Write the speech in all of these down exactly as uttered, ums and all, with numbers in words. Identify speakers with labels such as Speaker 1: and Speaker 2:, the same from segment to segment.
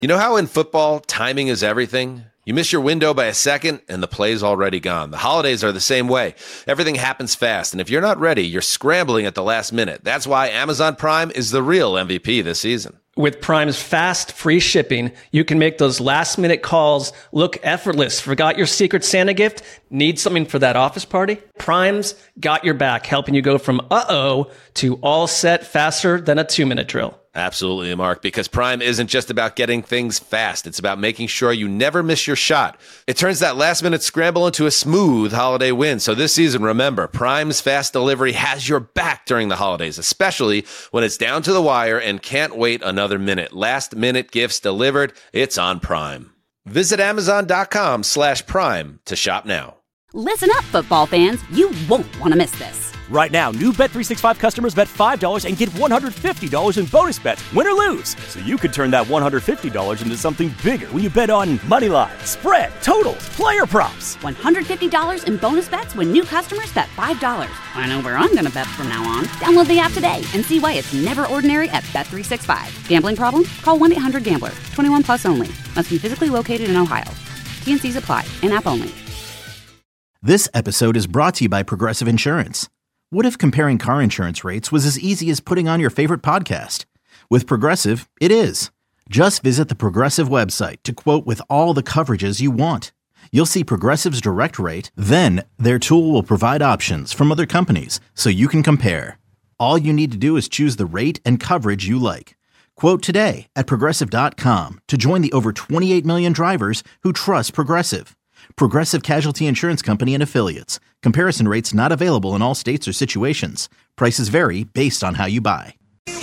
Speaker 1: You know how in football, timing is everything? You miss your window by a second, and the play's already gone. The holidays are the same way. Everything happens fast, and if you're not ready, you're scrambling at the last minute. That's why Amazon Prime is the real M V P this season.
Speaker 2: With Prime's fast, free shipping, you can make those last-minute calls look effortless. Forgot your Secret Santa gift? Need something for that office party? Prime's got your back, helping you go from uh-oh to all set faster than a two-minute drill.
Speaker 1: Absolutely, Mark, because Prime isn't just about getting things fast. It's about making sure you never miss your shot. It turns that last-minute scramble into a smooth holiday win. So this season, remember, Prime's fast delivery has your back during the holidays, especially when it's down to the wire and can't wait another minute. Last-minute gifts delivered, it's on Prime. Visit Amazon.com slash Prime to shop now.
Speaker 3: Listen up, football fans. You won't want to miss this.
Speaker 4: Right now, new Bet three sixty-five customers bet five dollars and get one hundred fifty dollars in bonus bets, win or lose. So you could turn that one hundred fifty dollars into something bigger when you bet on money line, spread, totals, player props.
Speaker 3: one hundred fifty dollars in bonus bets when new customers bet five dollars. I know where I'm going to bet from now on. Download the app today and see why it's never ordinary at Bet three sixty-five. Gambling problem? Call one eight hundred gambler. twenty-one plus only. Must be physically located in Ohio. T and C's apply. In-app only.
Speaker 5: This episode is brought to you by Progressive Insurance. What if comparing car insurance rates was as easy as putting on your favorite podcast? With Progressive, it is. Just visit the Progressive website to quote with all the coverages you want. You'll see Progressive's direct rate, then their tool will provide options from other companies so you can compare. All you need to do is choose the rate and coverage you like. Quote today at Progressive dot com to join the over twenty-eight million drivers who trust Progressive. Progressive Casualty Insurance Company and Affiliates. Comparison rates not available in all states or situations. Prices vary based on how you buy.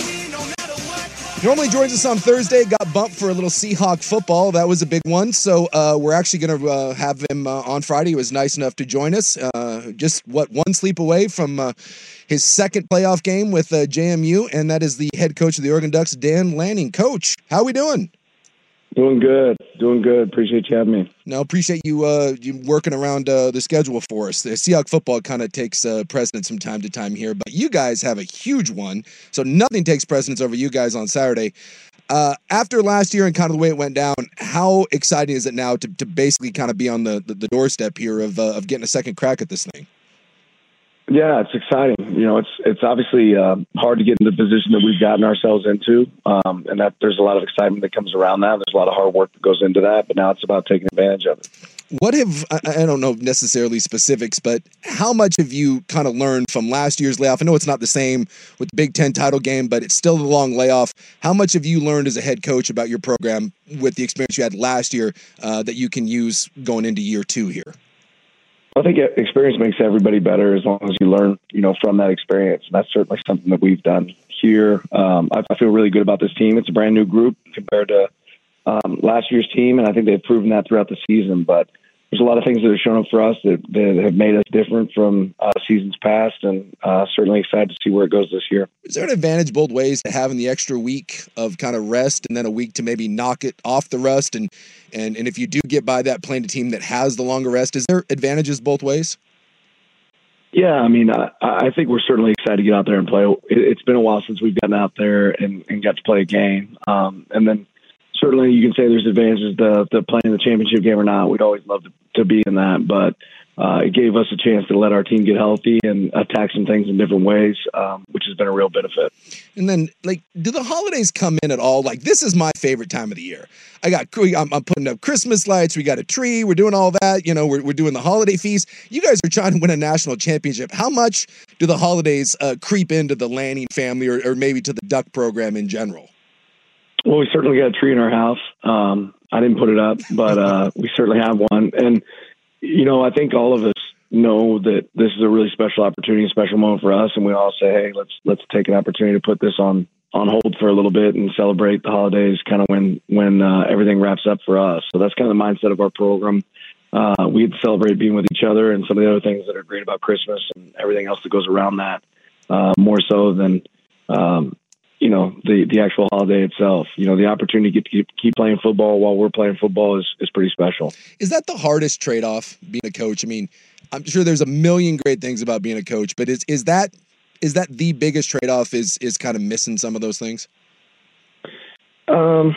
Speaker 6: Normally joins us on Thursday, got bumped for a little Seahawk football. That was a big one. So uh, we're actually going to uh, have him uh, on Friday. He was nice enough to join us. Uh, just, what, one sleep away from uh, his second playoff game with uh, J M U, and that is the head coach of the Oregon Ducks, Dan Lanning. Coach, how we doing?
Speaker 7: Doing good. Doing good. Appreciate you having me.
Speaker 6: No, appreciate you uh, you working around uh, the schedule for us. The Seahawk football kind of takes uh, precedence from time to time here, but you guys have a huge one, so nothing takes precedence over you guys on Saturday. Uh, after last year and kind of the way it went down, how exciting is it now to, to basically kind of be on the, the, the doorstep here of uh, of getting a second crack at this thing?
Speaker 7: Yeah, it's exciting. You know, it's it's obviously uh, hard to get in the position that we've gotten ourselves into, um, and that there's a lot of excitement that comes around that. There's a lot of hard work that goes into that, but now it's about taking advantage of it.
Speaker 6: What have, I don't know necessarily specifics, but how much have you kind of learned from last year's layoff? I know it's not the same with the Big Ten title game, but it's still a long layoff. How much have you learned as a head coach about your program with the experience you had last year uh, that you can use going into year two here?
Speaker 7: I think experience makes everybody better as long as you learn, you know, from that experience. And that's certainly something that we've done here. Um, I, I feel really good about this team. It's a brand new group compared to um, last year's team, and I think they've proven that throughout the season. But there's a lot of things that have shown up for us that, that have made us different from uh, seasons past, and uh, certainly excited to see where it goes this year.
Speaker 6: Is there an advantage both ways to having the extra week of kind of rest and then a week to maybe knock it off the rust? And, and, and if you do get by that, playing a team that has the longer rest, is there advantages both ways?
Speaker 7: Yeah, I mean, I, I think we're certainly excited to get out there and play. It, it's been a while since we've gotten out there and, and got to play a game. Um, and then certainly you can say there's advantages to, to playing the championship game or not. We'd always love to, to be in that, but uh, it gave us a chance to let our team get healthy and attack some things in different ways, um, which has been a real benefit.
Speaker 6: And then, like, do the holidays come in at all? Like, this is my favorite time of the year. I got, I'm, I'm putting up Christmas lights. We got a tree. We're doing all that. You know, we're we're doing the holiday feast. You guys are trying to win a national championship. How much do the holidays uh, creep into the Lanning family, or, or maybe to the Duck program in general?
Speaker 7: Well, we certainly got a tree in our house. Um, I didn't put it up, but uh, we certainly have one. And, you know, I think all of us know that this is a really special opportunity, a special moment for us. And we all say, hey, let's let's take an opportunity to put this on, on hold for a little bit and celebrate the holidays kind of when, when uh, everything wraps up for us. So that's kind of the mindset of our program. Uh, we celebrate being with each other and some of the other things that are great about Christmas and everything else that goes around that, uh, more so than um, – you know, the, the actual holiday itself. You know, the opportunity to get to keep, keep playing football while we're playing football is, is pretty special.
Speaker 6: Is that the hardest trade-off, being a coach? I mean, I'm sure there's a million great things about being a coach, but is is that is that the biggest trade-off is is kind of missing some of those things?
Speaker 7: Um,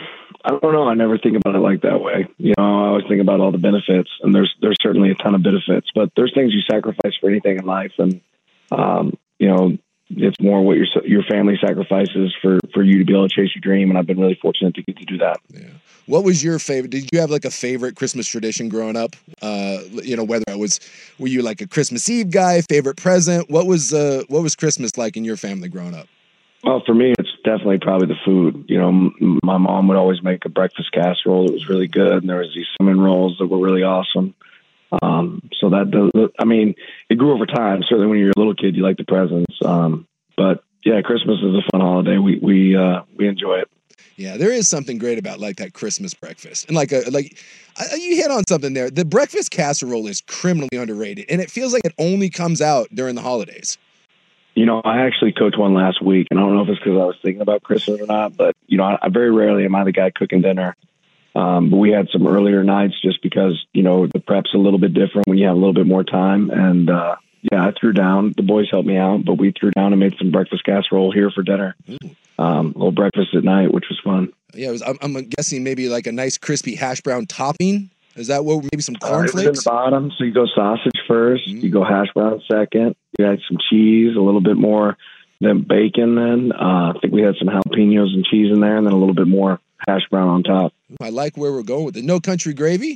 Speaker 7: I don't know. I never think about it like that way. You know, I always think about all the benefits, and there's there's certainly a ton of benefits, but there's things you sacrifice for anything in life, and um, you know, it's more what your your family sacrifices for for you to be able to chase your dream. And I've been really fortunate to get to do that.
Speaker 6: Yeah. What was your favorite? Did you have like a favorite Christmas tradition growing up? Uh, you know, whether it was, were you like a Christmas Eve guy, favorite present? What was uh, what was Christmas like in your family growing up?
Speaker 7: Well, for me, it's definitely probably the food. You know, m- my mom would always make a breakfast casserole that was really good, and there was these cinnamon rolls that were really awesome. Um, so that, does, I mean, it grew over time. Certainly when you're a little kid, you like the presents. Um, but yeah, Christmas is a fun holiday. We, we, uh, we enjoy it.
Speaker 6: Yeah, there is something great about like that Christmas breakfast. And like a, like uh, you hit on something there. The breakfast casserole is criminally underrated, and it feels like it only comes out during the holidays.
Speaker 7: You know, I actually cooked one last week, and I don't know if it's because I was thinking about Christmas or not, but, you know, I, I very rarely am I the guy cooking dinner. Um, but we had some earlier nights just because, you know, the prep's a little bit different when you have a little bit more time. And, uh, yeah, I threw down. The boys helped me out, but we threw down and made some breakfast casserole here for dinner. Um, a little breakfast at night, which was fun.
Speaker 6: Yeah, it was, I'm, I'm guessing maybe like a nice crispy hash brown topping. Is that what, maybe some cornflakes?
Speaker 7: Uh, in the bottom, so you go sausage first, mm-hmm. you go hash brown second, you add some cheese, a little bit more than bacon then. Uh, I think we had some jalapenos and cheese in there, and then a little bit more hash brown on top.
Speaker 6: I like where we're going with it. No country gravy?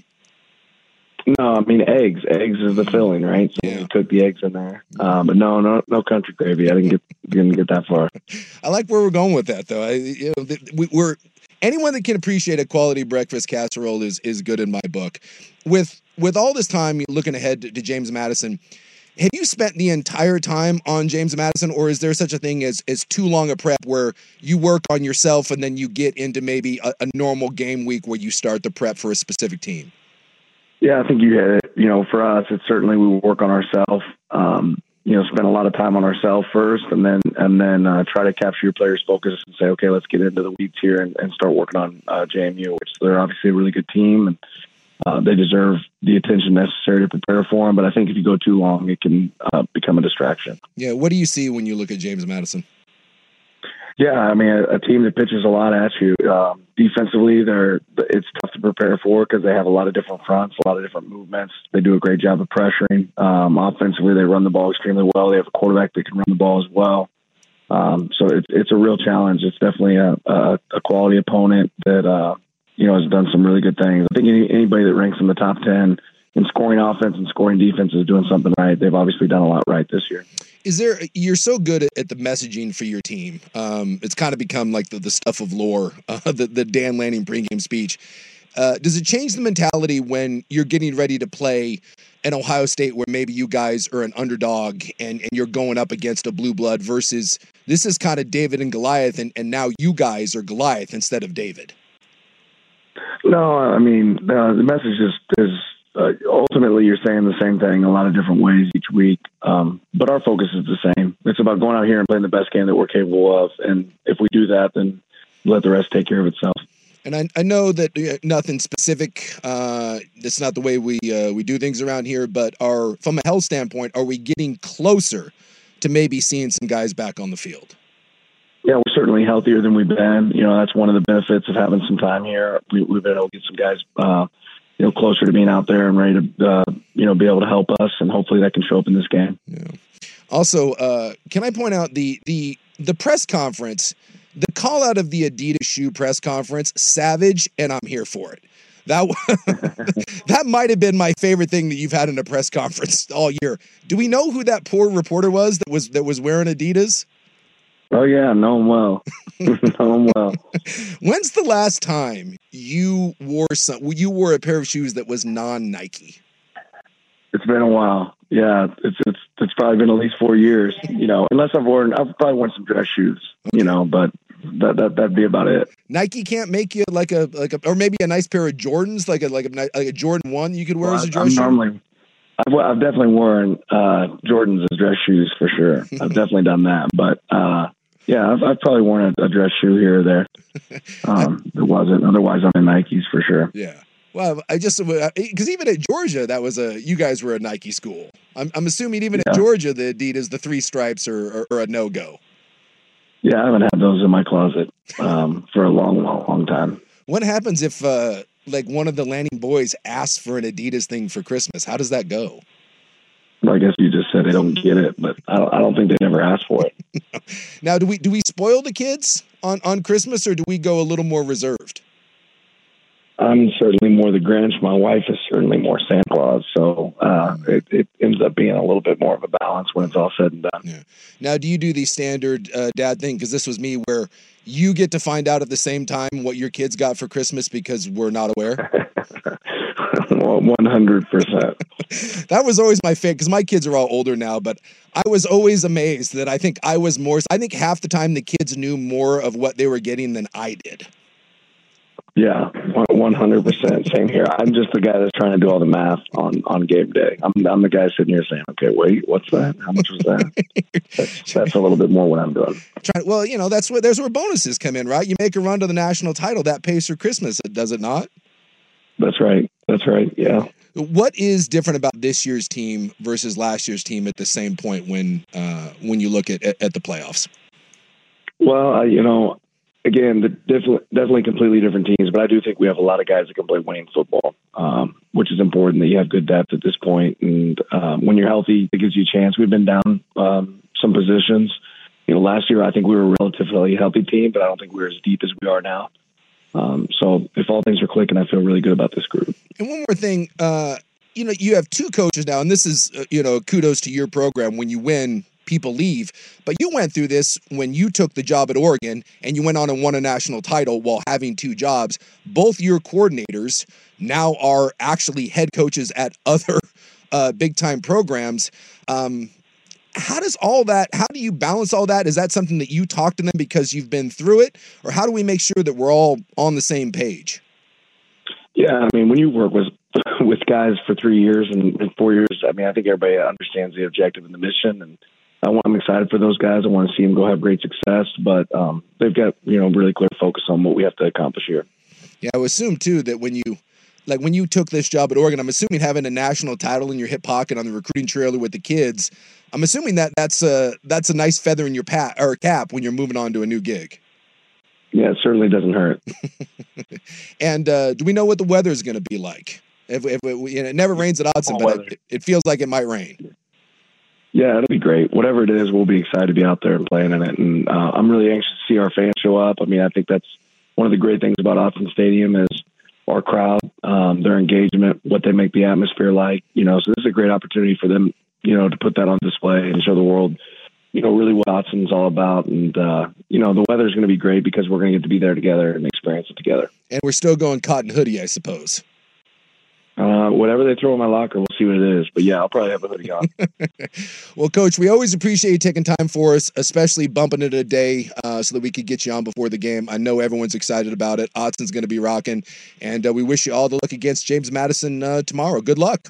Speaker 7: No, I mean eggs. Eggs is the filling, right? So yeah. We cook the eggs in there. Um, but no, no, no country gravy. I didn't get didn't get that far.
Speaker 6: I like where we're going with that, though. I, you know, we, we're anyone that can appreciate a quality breakfast casserole is is good in my book. With with all this time looking ahead to, to James Madison, have you spent the entire time on James Madison, or is there such a thing as as too long a prep where you work on yourself and then you get into maybe a, a normal game week where you start the prep for a specific team?
Speaker 7: Yeah, I think you hit it. You know, for us, it's certainly we work on ourselves. Um, you know, spend a lot of time on ourselves first, and then and then uh, try to capture your players' focus and say, okay, let's get into the weeds here and, and start working on uh, J M U, which they're obviously a really good team, and uh, they deserve the attention necessary to prepare for them. But I think if you go too long, it can uh, become a distraction.
Speaker 6: Yeah, what do you see when you look at James Madison?
Speaker 7: Yeah, I mean, a, a team that pitches a lot at you. Um, defensively, they're it's tough to prepare for because they have a lot of different fronts, a lot of different movements. They do a great job of pressuring. Um, offensively, they run the ball extremely well. They have a quarterback that can run the ball as well. Um, so it's it's a real challenge. It's definitely a, a, a quality opponent that uh, you know has done some really good things. I think any, anybody that ranks in the top ten in scoring offense and scoring defense is doing something right. They've obviously done a lot right this year.
Speaker 6: Is there, you're so good at, at the messaging for your team. Um, it's kind of become like the, the stuff of lore, uh, the, the Dan Lanning pregame speech. Uh, does it change the mentality when you're getting ready to play an Ohio State where maybe you guys are an underdog and, and you're going up against a blue blood versus this is kind of David and Goliath and, and now you guys are Goliath instead of David?
Speaker 7: No, I mean, uh, the message is, is Uh, ultimately, you're saying the same thing a lot of different ways each week, um, but our focus is the same. It's about going out here and playing the best game that we're capable of, and if we do that, then let the rest take care of itself.
Speaker 6: And I, I know that uh, nothing specific. Uh, that's not the way we uh, we do things around here. But are from a health standpoint, are we getting closer to maybe seeing some guys back on the field?
Speaker 7: Yeah, we're certainly healthier than we've been. You know, that's one of the benefits of having some time here. We, we've been able to get some guys. Uh, you know, closer to being out there and ready to, uh, you know, be able to help us, and hopefully that can show up in this game.
Speaker 6: Yeah. Also, uh, can I point out the the the press conference, the call out of the Adidas shoe press conference, savage, and I'm here for it. That that might have been my favorite thing that you've had in a press conference all year. Do we know who that poor reporter was that was that was wearing Adidas?
Speaker 7: Oh yeah, know him well. know him well.
Speaker 6: When's the last time you wore some? You wore a pair of shoes that was non-Nike?
Speaker 7: It's been a while. Yeah, it's it's it's probably been at least four years. You know, unless I've worn, I've probably worn some dress shoes. Okay. You know, but that that that'd be about it.
Speaker 6: Nike can't make you like a like a or maybe a nice pair of Jordans, like a like a like a Jordan one you could wear well, as a dress
Speaker 7: I'm
Speaker 6: shoe.
Speaker 7: Normally, I've, I've definitely worn uh, Jordans as dress shoes for sure. I've definitely done that, but. Uh, Yeah, I've, I've probably worn a, a dress shoe here or there. Um, it wasn't. Otherwise, I'm in Nikes for sure.
Speaker 6: Yeah. Well, I just because even at Georgia, that was a you guys were a Nike school. I'm, I'm assuming even yeah. at Georgia, the Adidas, the three stripes are, are, are a no go.
Speaker 7: Yeah, I haven't had those in my closet um, for a long, long, long time.
Speaker 6: What happens if uh, like one of the Lanning boys asks for an Adidas thing for Christmas? How does that go?
Speaker 7: I guess you just said they don't get it, but I don't, I don't think they ever asked for it.
Speaker 6: Now, do we do we spoil the kids on, on Christmas, or do we go a little more reserved?
Speaker 7: I'm certainly more the Grinch. My wife is certainly more Santa Claus. So uh, it, it ends up being a little bit more of a balance when it's all said and done.
Speaker 6: Yeah. Now, do you do the standard uh, dad thing? Because this was me, where you get to find out at the same time what your kids got for Christmas because we're not aware?
Speaker 7: one hundred percent.
Speaker 6: That was always my favorite, because my kids are all older now, but I was always amazed that I think I was more, I think half the time the kids knew more of what they were getting than I did.
Speaker 7: Yeah, one hundred percent. Same here. I'm just the guy that's trying to do all the math on, on game day. I'm, I'm the guy sitting here saying, okay, wait, what's that? How much was that? that's, that's a little bit more what I'm doing.
Speaker 6: Trying, well, you know, that's where, there's where bonuses come in, right? You make a run to the national title, that pays for Christmas, does it not?
Speaker 7: That's right. That's right. Yeah.
Speaker 6: What is different about this year's team versus last year's team at the same point when uh, when you look at, at, at the playoffs?
Speaker 7: Well, uh, you know, again, the definitely, definitely completely different teams, but I do think we have a lot of guys that can play winning football, um, which is important that you have good depth at this point. And um, when you're healthy, it gives you a chance. We've been down um, some positions. You know, last year I think we were a relatively healthy team, but I don't think we were as deep as we are now. Um, so if all things are clicking, I feel really good about this group.
Speaker 6: And one more thing, uh, you know, you have two coaches now, and this is, uh, you know, kudos to your program. When you win, people leave. But you went through this when you took the job at Oregon, and you went on and won a national title while having two jobs. Both your coordinators now are actually head coaches at other uh, big-time programs. Um How does all that, how do you balance all that? Is that something that you talk to them because you've been through it? Or how do we make sure that we're all on the same page?
Speaker 7: Yeah, I mean, when you work with with guys for three years and, and four years, I mean, I think everybody understands the objective and the mission. And I want, I'm excited for those guys. I want to see them go have great success. But um, they've got, you know, really clear focus on what we have to accomplish here. Yeah,
Speaker 6: I would assume, too, that when you, like when you took this job at Oregon, I'm assuming having a national title in your hip pocket on the recruiting trailer with the kids, I'm assuming that that's a that's a nice feather in your pat or cap when you're moving on to a new gig.
Speaker 7: Yeah, it certainly doesn't hurt.
Speaker 6: And uh, do we know what the weather is going to be like? If, if it, you know, it never rains at Autzen, but it, it feels like it might rain.
Speaker 7: Yeah, it'll be great. Whatever it is, we'll be excited to be out there and playing in it. And uh, I'm really anxious to see our fans show up. I mean, I think that's one of the great things about Autzen Stadium is our crowd, um, their engagement, what they make the atmosphere like. You know, so this is a great opportunity for them, you know, to put that on display and show the world, you know, really what Autzen's all about. And, uh, you know, the weather's going to be great because we're going to get to be there together and experience it together.
Speaker 6: And we're still going cotton hoodie, I suppose.
Speaker 7: Uh, whatever they throw in my locker, we'll see what it is. But, yeah, I'll probably have a hoodie on.
Speaker 6: Well, Coach, we always appreciate you taking time for us, especially bumping it a day uh, so that we could get you on before the game. I know everyone's excited about it. Autzen's going to be rocking. And uh, we wish you all the luck against James Madison uh, tomorrow. Good luck.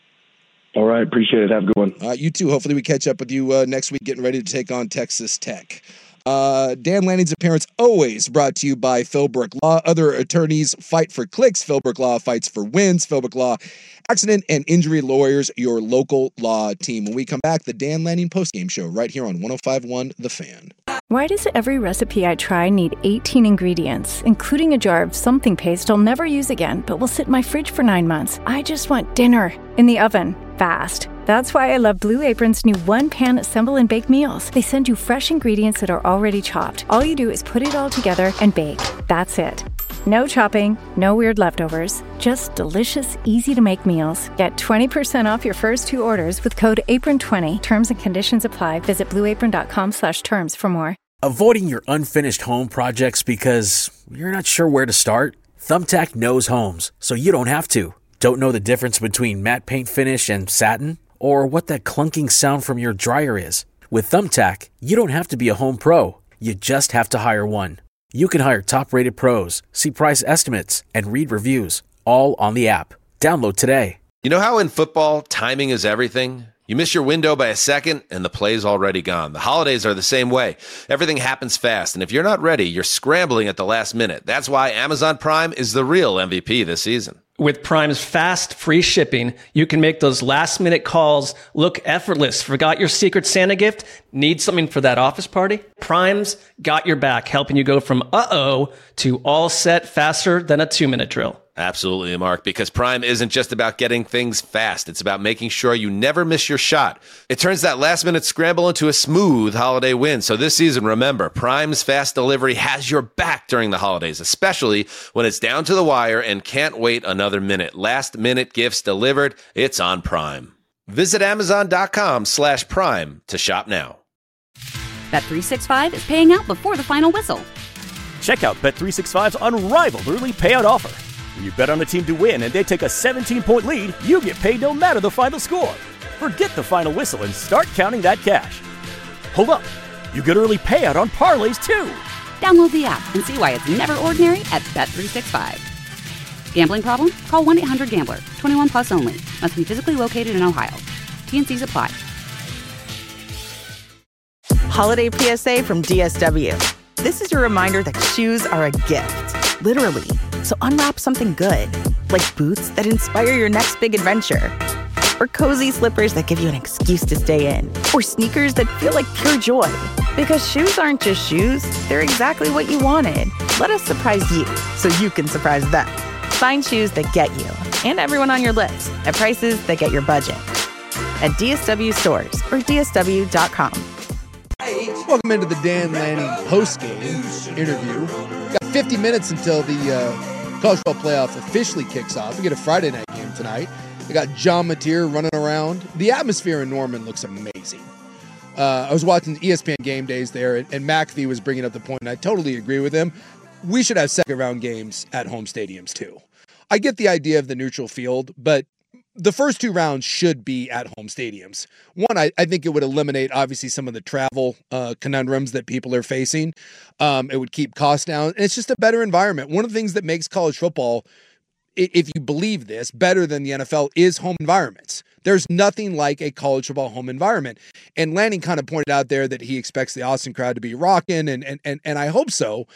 Speaker 7: All right. Appreciate it. Have a good one.
Speaker 6: All right. You too. Hopefully we catch up with you uh, next week, getting ready to take on Texas Tech. Uh, Dan Lanning's appearance always brought to you by Philbrook Law. Other attorneys fight for clicks. Philbrook Law fights for wins. Philbrook Law, accident and injury lawyers, your local law team. When we come back, the Dan Lanning postgame show right here on one oh five point one The Fan.
Speaker 8: Why does every recipe I try need eighteen ingredients, including a jar of something paste I'll never use again, but will sit in my fridge for nine months? I just want dinner in the oven, fast. That's why I love Blue Apron's new one-pan assemble and bake meals. They send you fresh ingredients that are already chopped. All you do is put it all together and bake. That's it. No chopping, no weird leftovers, just delicious, easy-to-make meals. Get twenty percent off your first two orders with code apron twenty. Terms and conditions apply. Visit blueapron.com slash terms for more.
Speaker 9: Avoiding your unfinished home projects because you're not sure where to start? Thumbtack knows homes, so you don't have to. Don't know the difference between matte paint finish and satin? Or what that clunking sound from your dryer is? With Thumbtack, you don't have to be a home pro. You just have to hire one. You can hire top-rated pros, see price estimates, and read reviews, all on the app. Download today.
Speaker 1: You know how in football, timing is everything? You miss your window by a second, and the play's already gone. The holidays are the same way. Everything happens fast, and if you're not ready, you're scrambling at the last minute. That's why Amazon Prime is the real M V P this season.
Speaker 2: With Prime's fast, free shipping, you can make those last-minute calls look effortless. Forgot your Secret Santa gift? Need something for that office party? Prime's got your back, helping you go from uh-oh to all set faster than a two-minute drill.
Speaker 1: Absolutely, Mark, because Prime isn't just about getting things fast. It's about making sure you never miss your shot. It turns that last-minute scramble into a smooth holiday win. So this season, remember, Prime's fast delivery has your back during the holidays, especially when it's down to the wire and can't wait another minute. Last-minute gifts delivered. It's on Prime. Visit Amazon.com slash Prime to shop now.
Speaker 3: Bet three sixty-five is paying out before the final whistle.
Speaker 4: Check out Bet three sixty-five's unrivaled early payout offer. When you bet on a team to win and they take a seventeen-point lead, you get paid no matter the final score. Forget the final whistle and start counting that cash. Hold up. You get early payout on parlays, too.
Speaker 3: Download the app and see why it's never ordinary at Bet three sixty-five. Gambling problem? Call one eight hundred gambler. twenty-one plus only. Must be physically located in Ohio. T and Cs apply.
Speaker 10: Holiday P S A from D S W. This is your reminder that shoes are a gift, literally. So unwrap something good, like boots that inspire your next big adventure, or cozy slippers that give you an excuse to stay in, or sneakers that feel like pure joy. Because shoes aren't just shoes, they're exactly what you wanted. Let us surprise you so you can surprise them. Find shoes that get you and everyone on your list at prices that get your budget at D S W stores or D S W dot com.
Speaker 6: Welcome into the Dan Lanning post-game interview. Got fifty minutes until the uh, college football playoff officially kicks off. We get a Friday night game tonight. We got John Mateer running around. The atmosphere in Norman looks amazing. Uh, I was watching E S P N Game Days there, and, and McAfee was bringing up the point, and I totally agree with him. We should have second-round games at home stadiums, too. I get the idea of the neutral field, but the first two rounds should be at home stadiums. One, I, I think it would eliminate, obviously, some of the travel uh, conundrums that people are facing. Um, it would keep costs down, and it's just a better environment. One of the things that makes college football, if you believe this, better than the N F L is home environments. There's nothing like a college football home environment. And Lanning kind of pointed out there that he expects the Austin crowd to be rocking, and and and and I hope so.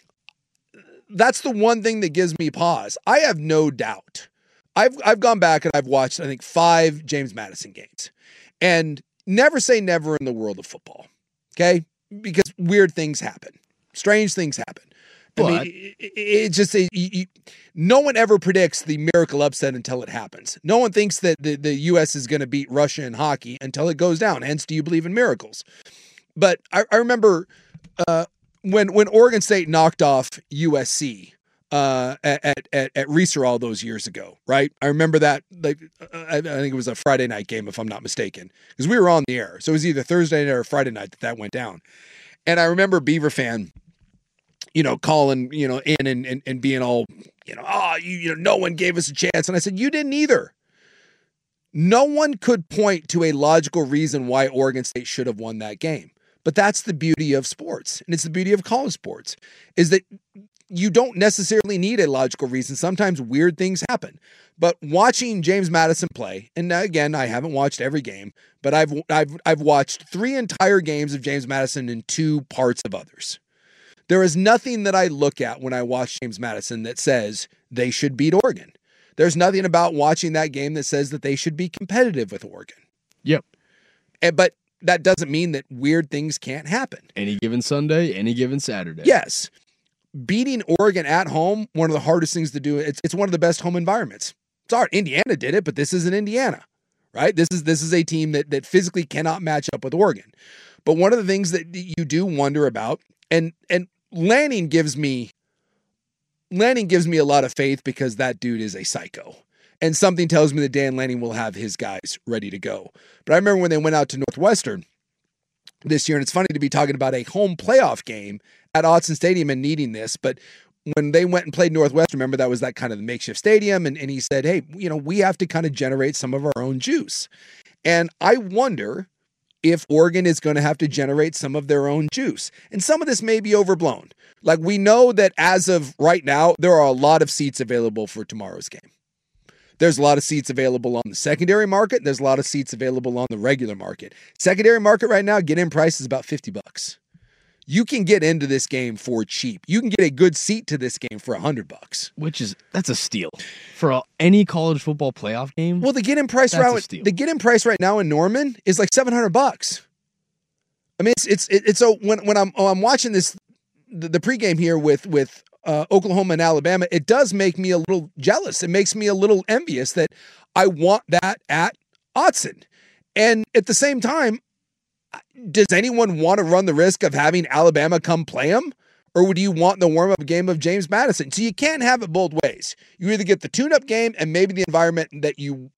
Speaker 6: That's the one thing that gives me pause. I have no doubt. I've I've gone back and I've watched, I think, five James Madison games. And never say never in the world of football, okay? Because weird things happen. Strange things happen. But, I mean, it, it, it just, it, you, no one ever predicts the miracle upset until it happens. No one thinks that the, the U S is going to beat Russia in hockey until it goes down. Hence, do you believe in miracles? But I, I remember uh, when when Oregon State knocked off U S C uh, at, at, at Reeser all those years ago, right? I remember that, like, I, I think it was a Friday night game, if I'm not mistaken, because we were on the air. So it was either Thursday night or Friday night that that went down. And I remember Beaver fan, you know, calling, you know, in and, and, and being all, you know, oh, you, you know, no one gave us a chance. And I said, you didn't either. No one could point to a logical reason why Oregon State should have won that game. But that's the beauty of sports. And it's the beauty of college sports, is that you don't necessarily need a logical reason. Sometimes weird things happen. But watching James Madison play, and again, I haven't watched every game, but I've I've I've watched three entire games of James Madison and two parts of others. There is nothing that I look at when I watch James Madison that says they should beat Oregon. There's nothing about watching that game that says that they should be competitive with Oregon.
Speaker 11: Yep.
Speaker 6: And, but that doesn't mean that weird things can't happen.
Speaker 11: Any given Sunday, any given Saturday.
Speaker 6: Yes. Beating Oregon at home, one of the hardest things to do. It's it's one of the best home environments. It's hard. Indiana did it, but this isn't Indiana, right? This is this is a team that that physically cannot match up with Oregon. But one of the things that you do wonder about, and and Lanning gives me Lanning gives me a lot of faith, because that dude is a psycho. And something tells me that Dan Lanning will have his guys ready to go. But I remember when they went out to Northwestern this year, and it's funny to be talking about a home playoff game at Autzen Stadium and needing this, but when they went and played Northwestern, remember that was that kind of the makeshift stadium, and, and he said, hey, you know, we have to kind of generate some of our own juice. And I wonder if Oregon is going to have to generate some of their own juice. And some of this may be overblown. Like, we know that as of right now, there are a lot of seats available for tomorrow's game. There's a lot of seats available on the secondary market. There's a lot of seats available on the regular market. Secondary market right now, get-in price is about fifty bucks. you can get into this game for cheap. You can get a good seat to this game for a hundred bucks,
Speaker 11: which is that's a steal for a, any college football playoff game.
Speaker 6: Well, the get in price right the get in price right now in Norman is like seven hundred bucks. I mean, it's it's it's so when when I'm oh, I'm watching this the, the pregame here with with uh, Oklahoma and Alabama, it does make me a little jealous. It makes me a little envious that I want that at Autzen, and at the same time, does anyone want to run the risk of having Alabama come play them? Or would you want the warm-up game of James Madison? So you can't have it both ways. You either get the tune-up game and maybe the environment that you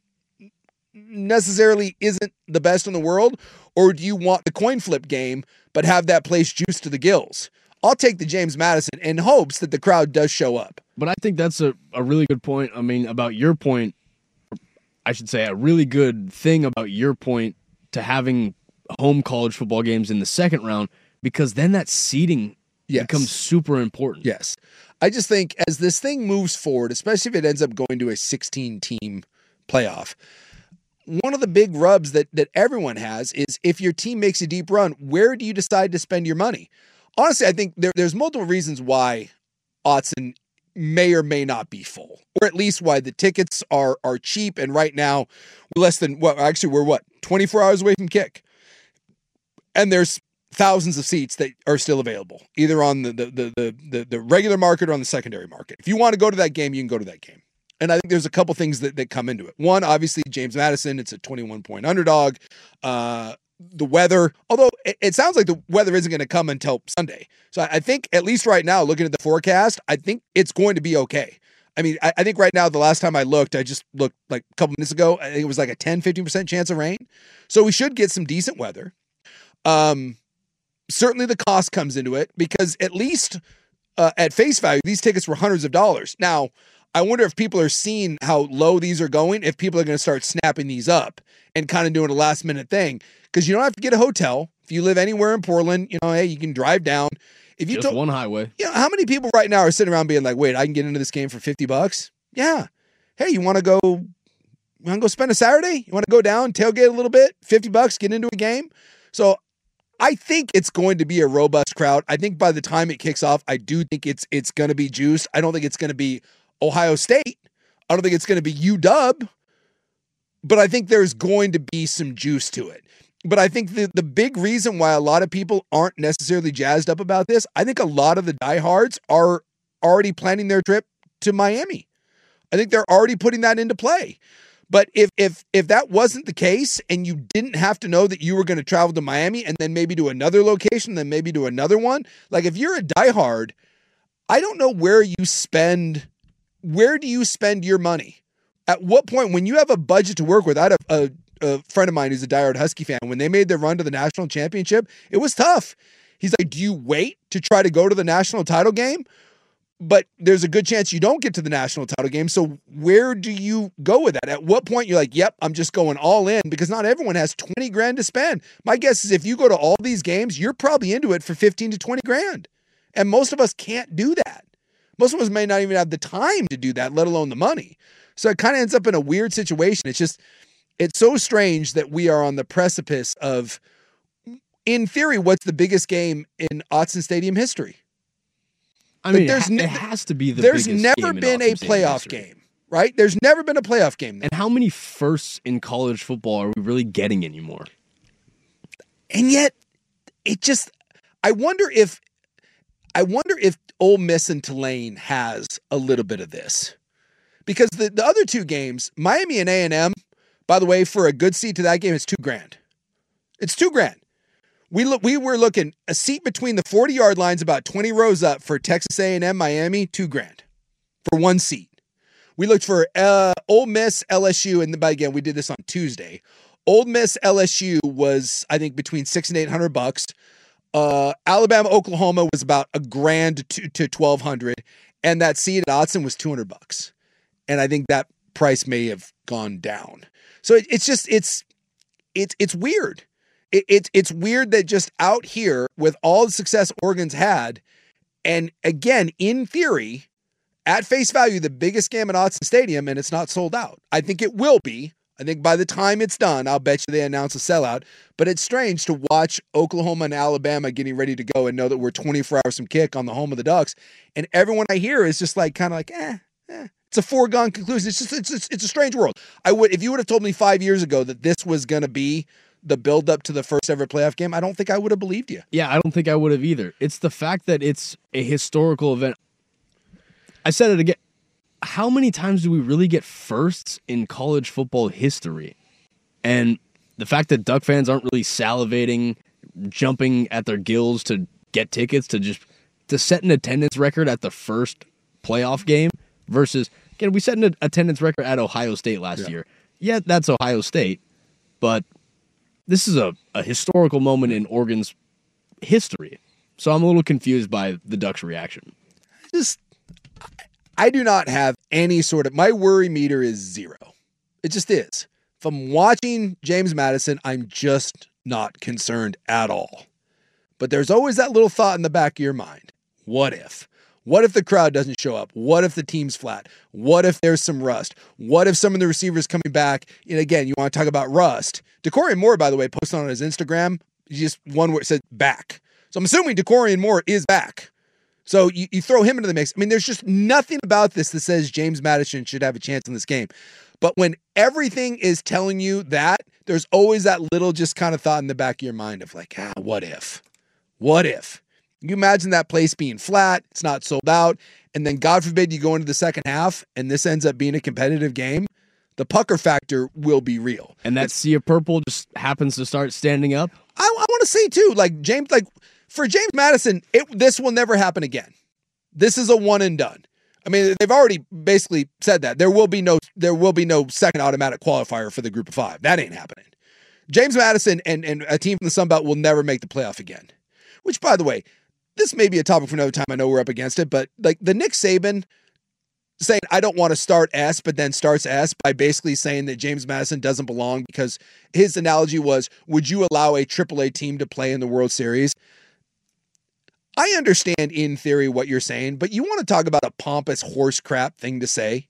Speaker 6: necessarily isn't the best in the world, or do you want the coin flip game but have that place juiced to the gills? I'll take the James Madison in hopes that the crowd does show up.
Speaker 11: But I think that's a, a really good point. I mean, about your point, I should say a really good thing about your point to having home college football games in the second round, because then that seeding yes. becomes super important.
Speaker 6: Yes. I just think as this thing moves forward, especially if it ends up going to a sixteen-team playoff, one of the big rubs that that everyone has is if your team makes a deep run, where do you decide to spend your money? Honestly, I think there, there's multiple reasons why Autzen may or may not be full, or at least why the tickets are are cheap. And right now, we're less than what? Well, actually, we're what twenty-four hours away from kick, and there's thousands of seats that are still available, either on the the the the, the regular market or on the secondary market. If you want to go to that game, you can go to that game. And I think there's a couple things that, that come into it. One, obviously, James Madison, it's a twenty-one point underdog. Uh, the weather, although it, it sounds like the weather isn't going to come until Sunday. So I, I think, at least right now, looking at the forecast, I think it's going to be okay. I mean, I, I think right now, the last time I looked, I just looked like a couple minutes ago, I think it was like a ten, fifteen percent chance of rain. So we should get some decent weather. Um, certainly the cost comes into it because at least uh, at face value, these tickets were hundreds of dollars. Now, I wonder if people are seeing how low these are going, if people are going to start snapping these up and kind of doing a last minute thing, because you don't have to get a hotel. If you live anywhere in Portland, you know, hey, you can drive down. If you
Speaker 11: Just one highway.
Speaker 6: You know, how many people right now are sitting around being like, wait, I can get into this game for fifty bucks? Yeah. Hey, you want to go, you want to go spend a Saturday? You want to go down, tailgate a little bit, fifty bucks, get into a game? So I think it's going to be a robust crowd. I think by the time it kicks off, I do think it's it's going to be juiced. I don't think it's going to be Ohio State. I don't think it's going to be U W, but I think there's going to be some juice to it. But I think the, the big reason why a lot of people aren't necessarily jazzed up about this, I think a lot of the diehards are already planning their trip to Miami. I think they're already putting that into play. But if if if that wasn't the case and you didn't have to know that you were going to travel to Miami and then maybe to another location, then maybe to another one, like if you're a diehard, I don't know where you spend Where do you spend your money? At what point, when you have a budget to work with? I had a, a, a friend of mine who's a diehard Husky fan. When they made their run to the national championship, it was tough. He's like, do you wait to try to go to the national title game? But there's a good chance you don't get to the national title game. So where do you go with that? At what point you're like, yep, I'm just going all in, because not everyone has twenty grand to spend. My guess is if you go to all these games, you're probably into it for fifteen to twenty grand. And most of us can't do that. Most of us may not even have the time to do that, let alone the money. So it kind of ends up in a weird situation. It's just, it's so strange that we are on the precipice of, in theory, what's the biggest game in Autzen Stadium history?
Speaker 11: I mean,
Speaker 6: like there's
Speaker 11: it,
Speaker 6: ne-
Speaker 11: it has to be the
Speaker 6: There's
Speaker 11: biggest
Speaker 6: never
Speaker 11: game
Speaker 6: been
Speaker 11: in
Speaker 6: a playoff
Speaker 11: history.
Speaker 6: game, right? There's never been a playoff game. There.
Speaker 11: And how many firsts in college football are we really getting anymore?
Speaker 6: And yet, it just, I wonder if, I wonder if Ole Miss and Tulane has a little bit of this. Because the, the other two games, Miami and A and M, by the way, for a good seat to that game, it's two grand. It's two grand. We look, we were looking a seat between the forty-yard lines, about twenty rows up for Texas A and M, Miami, two grand for one seat. We looked for uh, Ole Miss, L S U, and by again, we did this on Tuesday. Ole Miss, L S U was, I think, between six and eight hundred bucks. Uh, Alabama, Oklahoma was about a grand to, to twelve hundred, and that seat at Autzen was two hundred bucks. And I think that price may have gone down. So it, it's just it's it's it's weird. It, it it's weird that just out here with all the success Oregon's had, and again in theory, at face value, the biggest game at Autzen Stadium, and it's not sold out. I think it will be. I think by the time it's done, I'll bet you they announce a sellout. But it's strange to watch Oklahoma and Alabama getting ready to go and know that we're twenty-four hours from kick on the home of the Ducks. And everyone I hear is just like, kind of like, eh, eh. It's a foregone conclusion. It's just, it's, it's, it's a strange world. I would, if you would have told me five years ago that this was going to be the build-up to the first ever playoff game, I don't think I would have believed you.
Speaker 11: Yeah, I don't think I would have either. It's the fact that it's a historical event. I said it again. How many times do we really get firsts in college football history? And the fact that Duck fans aren't really salivating, jumping at their gills to get tickets, to just to set an attendance record at the first playoff game versus, again, we set an attendance record at Ohio State last
Speaker 6: yeah.
Speaker 11: year. Yeah, that's Ohio State, but this is a, a historical moment in Oregon's history. So I'm a little confused by the Ducks' reaction.
Speaker 6: Just, I do not have any sort of, my worry meter is zero. It just is. If I'm watching James Madison, I'm just not concerned at all. But there's always that little thought in the back of your mind. What if? What if the crowd doesn't show up? What if the team's flat? What if there's some rust? What if some of the receivers coming back? And again, you want to talk about rust. DeCorian Moore, by the way, posted on his Instagram, just one word said back. So I'm assuming DeCorian Moore is back. So you, you throw him into the mix. I mean, there's just nothing about this that says James Madison should have a chance in this game. But when everything is telling you that, there's always that little just kind of thought in the back of your mind of like, ah, what if? What if? You imagine that place being flat, it's not sold out, and then God forbid you go into the second half and this ends up being a competitive game, the pucker factor will be real.
Speaker 11: And that it's, sea of purple just happens to start standing up?
Speaker 6: I, I want to say too, like James, like for James Madison, it, this will never happen again. This is a one and done. I mean, they've already basically said that. There will be no there will be no second automatic qualifier for the group of five. That ain't happening. James Madison and, and a team from the Sun Belt will never make the playoff again. Which, by the way, this may be a topic for another time. I know we're up against it, but like the Nick Saban saying, I don't want to start S, but then starts S by basically saying that James Madison doesn't belong because his analogy was, would you allow a triple A team to play in the World Series? I understand in theory what you're saying, but you want to talk about a pompous horse crap thing to say?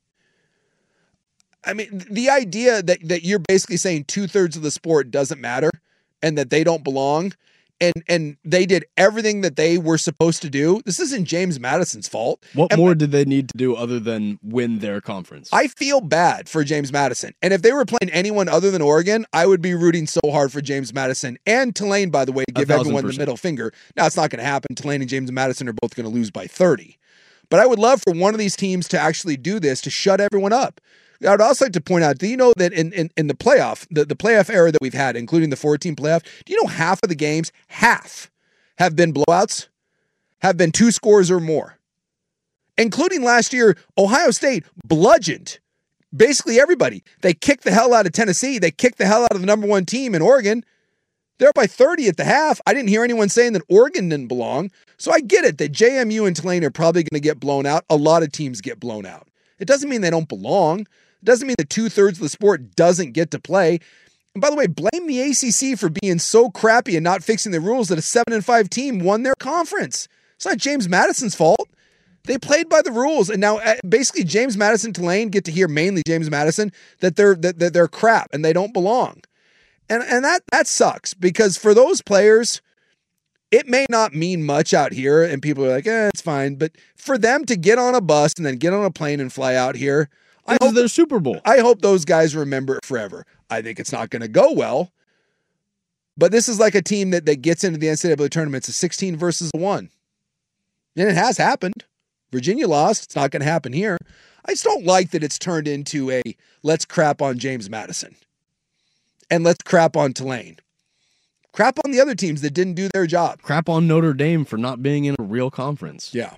Speaker 6: I mean, the idea that, that you're basically saying two-thirds of the sport doesn't matter and that they don't belong, and and they did everything that they were supposed to do. This isn't James Madison's fault.
Speaker 11: What
Speaker 6: and
Speaker 11: more did they need to do other than win their conference?
Speaker 6: I feel bad for James Madison. And if they were playing anyone other than Oregon, I would be rooting so hard for James Madison and Tulane, by the way, to give everyone the middle finger. Now, it's not going to happen. Tulane and James Madison are both going to lose by thirty. But I would love for one of these teams to actually do this, to shut everyone up. I would also like to point out, do you know that in, in, in the playoff, the, the playoff era that we've had, including the four-team playoff, do you know half of the games, half, have been blowouts, have been two scores or more? Including last year, Ohio State bludgeoned basically everybody. They kicked the hell out of Tennessee. They kicked the hell out of the number one team in Oregon. They're up by thirty at the half. I didn't hear anyone saying that Oregon didn't belong. So I get it that J M U and Tulane are probably going to get blown out. A lot of teams get blown out. It doesn't mean they don't belong. It doesn't mean that two-thirds of the sport doesn't get to play. And by the way, blame the A C C for being so crappy and not fixing the rules that a seven and five team won their conference. It's not James Madison's fault. They played by the rules, and now basically James Madison, Tulane get to hear, mainly James Madison, that they're that, that they're crap and they don't belong. And and that that sucks, because for those players, it may not mean much out here, and people are like, eh, it's fine. But for them to get on a bus and then get on a plane and fly out here, I hope
Speaker 11: their Super Bowl.
Speaker 6: I hope those guys remember it forever. I think it's not going to go well, but this is like a team that, that gets into the N C double A tournament. It's a sixteen versus one. And it has happened. Virginia lost. It's not going to happen here. I just don't like that it's turned into a let's crap on James Madison and let's crap on Tulane. Crap on the other teams that didn't do their job.
Speaker 11: Crap on Notre Dame for not being in a real conference.
Speaker 6: Yeah.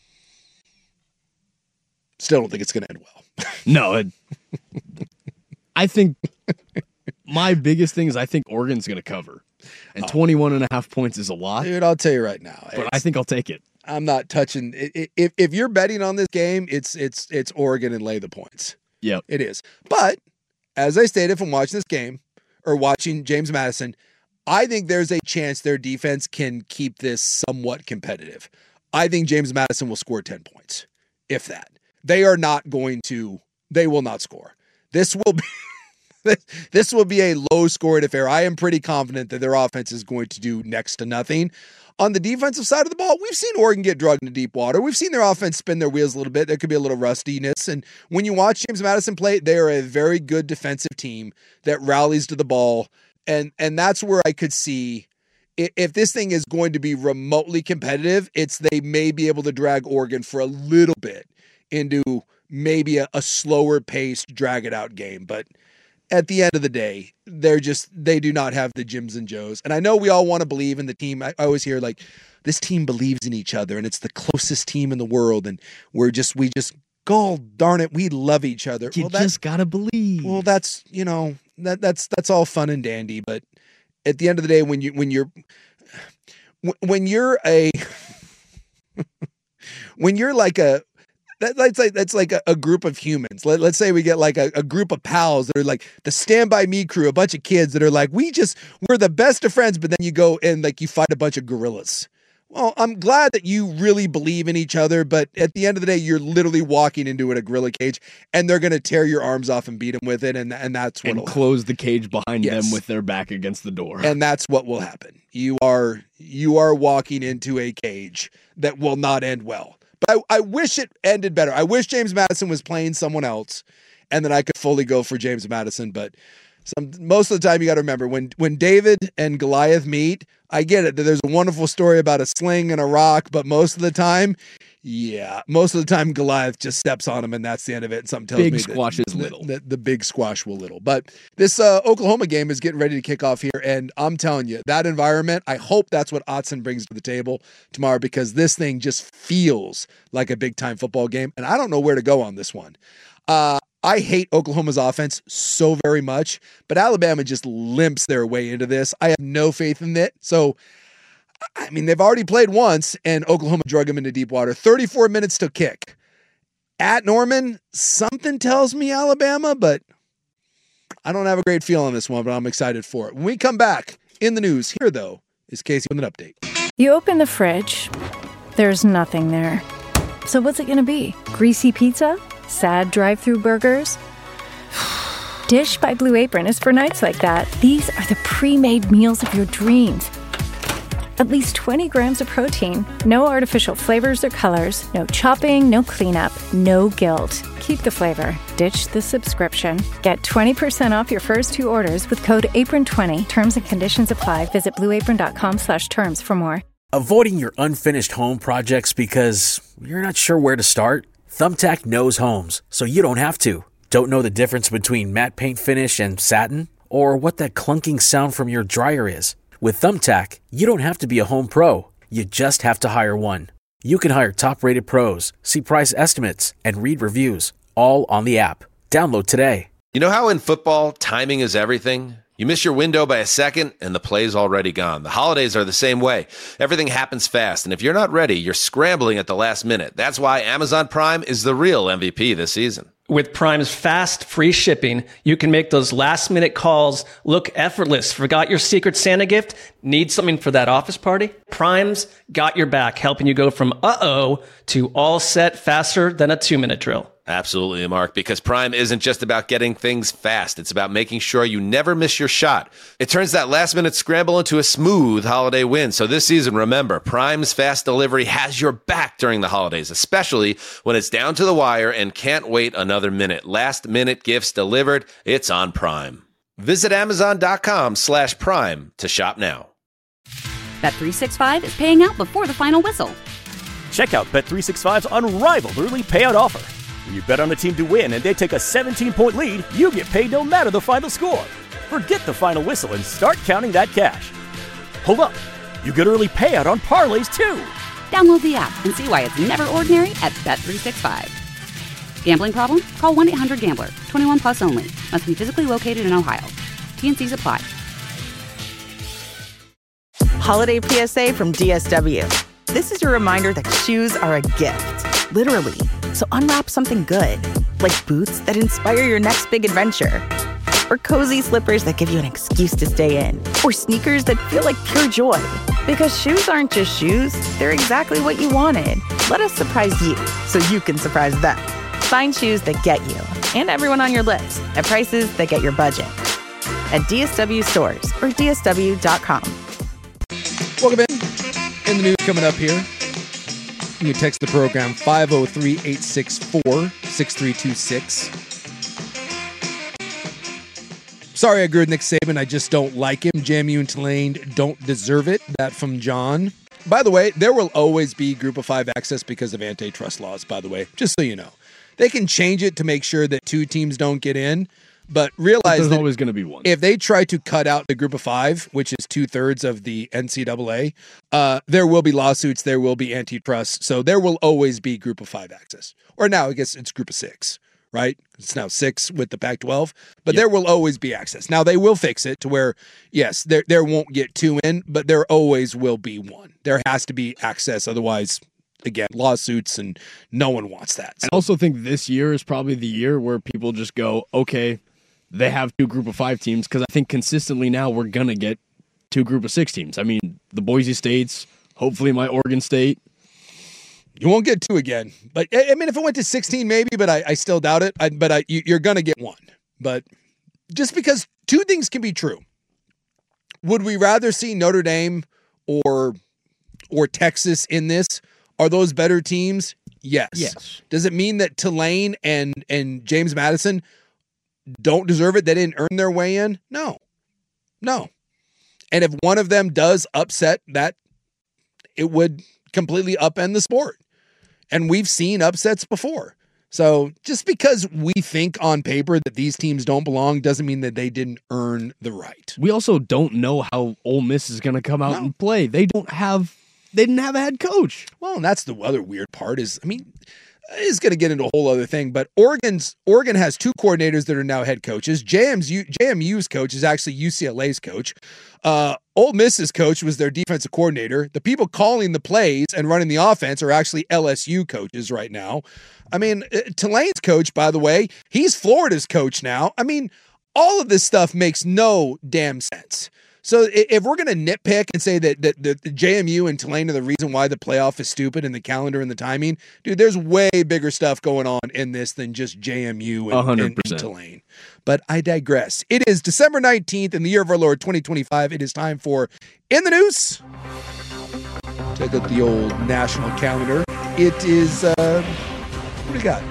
Speaker 6: Still don't think it's going to end well.
Speaker 11: No, it, I think my biggest thing is I think Oregon's going to cover. And oh. twenty-one and a half points is a lot.
Speaker 6: Dude, I'll tell you right now.
Speaker 11: But I think I'll take it.
Speaker 6: I'm not touching. If if you're betting on this game, it's it's it's Oregon and lay the points.
Speaker 11: Yep.
Speaker 6: It is. But as I stated from watching this game or watching James Madison, I think there's a chance their defense can keep this somewhat competitive. I think James Madison will score ten points, if that. They are not going to, they will not score. This will be, this will be a low-scored affair. I am pretty confident that their offense is going to do next to nothing. On the defensive side of the ball, we've seen Oregon get drugged into deep water. We've seen their offense spin their wheels a little bit. There could be a little rustiness. And when you watch James Madison play, they are a very good defensive team that rallies to the ball. And, and that's where I could see if this thing is going to be remotely competitive, it's they may be able to drag Oregon for a little bit into maybe a, a slower paced, drag it out game. But at the end of the day, they're just, they do not have the Jims and Joes. And I know we all want to believe in the team. I, I always hear like, this team believes in each other and it's the closest team in the world. And we're just, we just, God darn it, we love each other.
Speaker 11: You
Speaker 6: well,
Speaker 11: just gotta believe.
Speaker 6: Well, that's, you know, that that's, that's all fun and dandy. But at the end of the day, when you, when you're, when you're a, when you're like a, That, that's like that's like a, a group of humans. Let, let's say we get like a, a group of pals that are like the Stand By Me crew, a bunch of kids that are like, we just, we're the best of friends, but then you go and like you fight a bunch of gorillas. Well, I'm glad that you really believe in each other, but at the end of the day, you're literally walking into a gorilla cage and they're going to tear your arms off and beat them with it. And, and that's what
Speaker 11: and close the cage behind
Speaker 6: yes.
Speaker 11: them with their back against the door.
Speaker 6: And that's what will happen. You are, you are walking into a cage that will not end well. But I, I wish it ended better. I wish James Madison was playing someone else and then I could fully go for James Madison. But some, most of the time you got to remember when, when David and Goliath meet, I get it. There's a wonderful story about a sling and a rock, but most of the time, yeah, most of the time Goliath just steps on him and that's the end of it. And something tells
Speaker 11: big
Speaker 6: me
Speaker 11: squash
Speaker 6: that,
Speaker 11: is little.
Speaker 6: That, that the big squash will little. But this uh, Oklahoma game is getting ready to kick off here. And I'm telling you, that environment, I hope that's what Autzen brings to the table tomorrow because this thing just feels like a big time football game. And I don't know where to go on this one. Uh, I hate Oklahoma's offense so very much, but Alabama just limps their way into this. I have no faith in it. So, I mean, they've already played once and Oklahoma drug them into deep water. thirty-four minutes to kick. At Norman, something tells me Alabama, but I don't have a great feel on this one, but I'm excited for it. When we come back in the news, here, though, is Casey with an update.
Speaker 8: You open the fridge, there's nothing there. So what's it going to be? Greasy pizza? Sad drive-thru burgers? Dish by Blue Apron is for nights like that. These are the pre-made meals of your dreams. At least twenty grams of protein, no artificial flavors or colors, no chopping, no cleanup, no guilt. Keep the flavor. Ditch the subscription. Get twenty percent off your first two orders with code apron twenty. Terms and conditions apply. Visit blueapron.com slash terms for more.
Speaker 9: Avoiding your unfinished home projects because you're not sure where to start? Thumbtack knows homes, so you don't have to. Don't know the difference between matte paint finish and satin? Or what that clunking sound from your dryer is? With Thumbtack, you don't have to be a home pro. You just have to hire one. You can hire top-rated pros, see price estimates, and read reviews, all on the app. Download today.
Speaker 1: You know how in football, timing is everything? You miss your window by a second, and the play's already gone. The holidays are the same way. Everything happens fast, and if you're not ready, you're scrambling at the last minute. That's why Amazon Prime is the real M V P this season.
Speaker 2: With Prime's fast, free shipping, you can make those last-minute calls look effortless. Forgot your Secret Santa gift? Need something for that office party? Prime's got your back, helping you go from uh-oh to all set faster than a two-minute drill.
Speaker 1: Absolutely, Mark, because Prime isn't just about getting things fast. It's about making sure you never miss your shot. It turns that last-minute scramble into a smooth holiday win. So this season, remember, Prime's fast delivery has your back during the holidays, especially when it's down to the wire and can't wait another minute. Last-minute gifts delivered. It's on Prime. Visit Amazon.com slash Prime to shop now.
Speaker 3: Bet three sixty-five is paying out before the final whistle.
Speaker 4: Check out Bet three sixty-five's unrivaled early payout offer. When you bet on a team to win and they take a seventeen-point lead, you get paid no matter the final score. Forget the final whistle and start counting that cash. Hold up. You get early payout on parlays, too.
Speaker 3: Download the app and see why it's never ordinary at Bet three sixty-five. Gambling problem? Call one eight hundred gambler. twenty-one plus only. Must be physically located in Ohio. T and C's apply.
Speaker 10: Holiday P S A from D S W. This is your reminder that shoes are a gift, literally. So unwrap something good, like boots that inspire your next big adventure, or cozy slippers that give you an excuse to stay in, or sneakers that feel like pure joy. Because shoes aren't just shoes, they're exactly what you wanted. Let us surprise you so you can surprise them. Find shoes that get you. and everyone on your list at prices that get your budget. At D S W stores or D S W dot com.
Speaker 6: Welcome in. In the news coming up here. You can text the program five oh three, eight six four, six three two six. Sorry, I agree with Nick Saban. I just don't like him. J M U and Tulane don't deserve it. That from John. By the way, there will always be Group of Five access because of antitrust laws, by the way, just so you know. They can change it to make sure that two teams don't get in, but realize
Speaker 11: but there's
Speaker 6: that
Speaker 11: always going to be one.
Speaker 6: If they try to cut out the Group of Five, which is two-thirds of the N C double A, uh, there will be lawsuits, there will be antitrust, so there will always be Group of Five access. Or now, I guess it's Group of Six, right? It's now six with the Pac twelve, but yep. There will always be access. Now, they will fix it to where, yes, there there won't get two in, but there always will be one. There has to be access, otherwise, again, lawsuits, and no one wants that. So.
Speaker 11: I also think this year is probably the year where people just go, okay, they have two Group of Five teams, because I think consistently now we're going to get two Group of Six teams. I mean, the Boise States, hopefully my Oregon State.
Speaker 6: You won't get two again. But, I mean, if it went to sixteen, maybe, but I, I still doubt it. I, but I, you, you're going to get one. But just because two things can be true. Would we rather see Notre Dame or or Texas in this? Are those better teams? Yes.
Speaker 11: Yes.
Speaker 6: Does it mean that Tulane and, and James Madison don't deserve it? They didn't earn their way in? No. No. And if one of them does upset that, it would completely upend the sport. And we've seen upsets before. So just because we think on paper that these teams don't belong doesn't mean that they didn't earn the right.
Speaker 11: We also don't know how Ole Miss is going to come out
Speaker 6: No.
Speaker 11: and play. They don't have, they didn't have a head coach.
Speaker 6: Well, and that's the other weird part is, I mean, it's going to get into a whole other thing, but Oregon's Oregon has two coordinators that are now head coaches. J M's, J M U's coach is actually U C L A's coach. Uh, Ole Miss's coach was their defensive coordinator. The people calling the plays and running the offense are actually L S U coaches right now. I mean, uh, Tulane's coach, by the way, he's Florida's coach now. I mean, all of this stuff makes no damn sense. So if we're going to nitpick and say that, that, that the J M U and Tulane are the reason why the playoff is stupid and the calendar and the timing, dude, there's way bigger stuff going on in this than just J M U and, and, and Tulane. But I digress. It is December nineteenth in the year of our Lord twenty twenty-five. It is time for In the News. Check out the old national calendar. It is, uh, what do we got?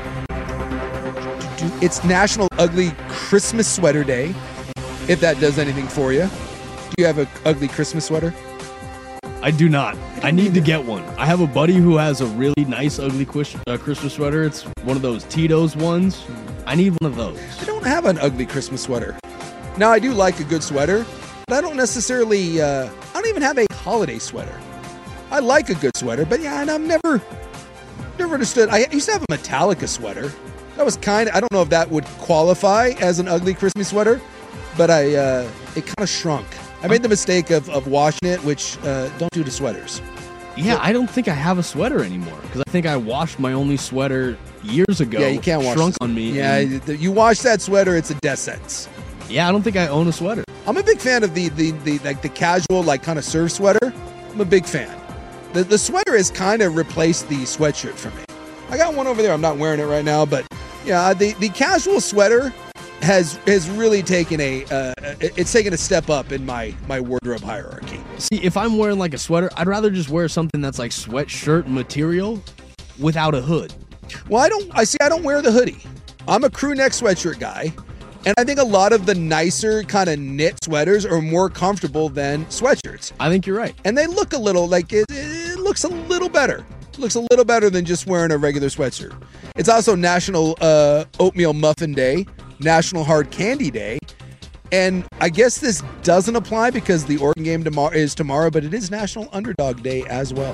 Speaker 6: It's National Ugly Christmas Sweater Day. If that does anything for you. Do you have an ugly Christmas sweater?
Speaker 11: I do not. I, I need either. to get one. I have a buddy who has a really nice ugly quish, uh, Christmas sweater. It's one of those Tito's ones. I need one of those.
Speaker 6: I don't have an ugly Christmas sweater. Now, I do like a good sweater, but I don't necessarily, uh, I don't even have a holiday sweater. I like a good sweater, but yeah, and I've never, never understood. I used to have a Metallica sweater. That was kind of, I don't know if that would qualify as an ugly Christmas sweater. But I, uh, it kind of shrunk. I made the mistake of, of washing it, which uh, don't do to sweaters.
Speaker 11: Yeah, I don't think I have a sweater anymore because I think I washed my only sweater years ago.
Speaker 6: Yeah, you can't wash.
Speaker 11: Shrunk on me.
Speaker 6: Yeah,
Speaker 11: and,
Speaker 6: you wash that sweater, it's a death sentence.
Speaker 11: Yeah, I don't think I own a sweater.
Speaker 6: I'm a big fan of the the, the like the casual like kind of surf sweater. I'm a big fan. The the sweater has kind of replaced the sweatshirt for me. I got one over there. I'm not wearing it right now, but yeah, the the casual sweater has has really taken a uh, it's taken a step up in my my wardrobe hierarchy.
Speaker 11: See, if I'm wearing like a sweater, I'd rather just wear something that's like sweatshirt material without a hood.
Speaker 6: Well, I don't I see I don't wear the hoodie. I'm a crew neck sweatshirt guy, and I think a lot of the nicer kind of knit sweaters are more comfortable than sweatshirts.
Speaker 11: I think you're right.
Speaker 6: And they look a little like it, it looks a little better. It looks a little better than just wearing a regular sweatshirt. It's also National uh, Oatmeal Muffin Day, National Hard Candy Day, and I guess this doesn't apply because the Oregon game tomorrow is tomorrow, but it is National Underdog Day as well.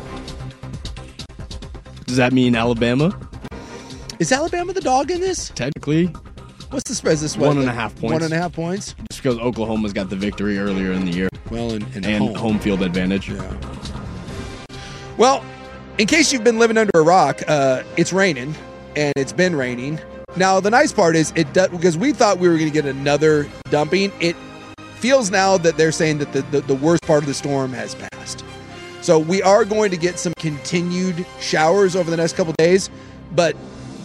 Speaker 11: Does that mean Alabama?
Speaker 6: Is Alabama the dog in this?
Speaker 11: Technically.
Speaker 6: What's the spread? Is this
Speaker 11: one
Speaker 6: what,
Speaker 11: and
Speaker 6: like,
Speaker 11: a half points?
Speaker 6: One and a half points?
Speaker 11: Just because Oklahoma's got the victory earlier in the year.
Speaker 6: Well, and, and,
Speaker 11: and
Speaker 6: home.
Speaker 11: home field advantage.
Speaker 6: Yeah. Well, in case you've been living under a rock, uh, it's raining, and it's been raining. Now, the nice part is, it does, because we thought we were going to get another dumping, it feels now that they're saying that the, the, the worst part of the storm has passed. So we are going to get some continued showers over the next couple days, but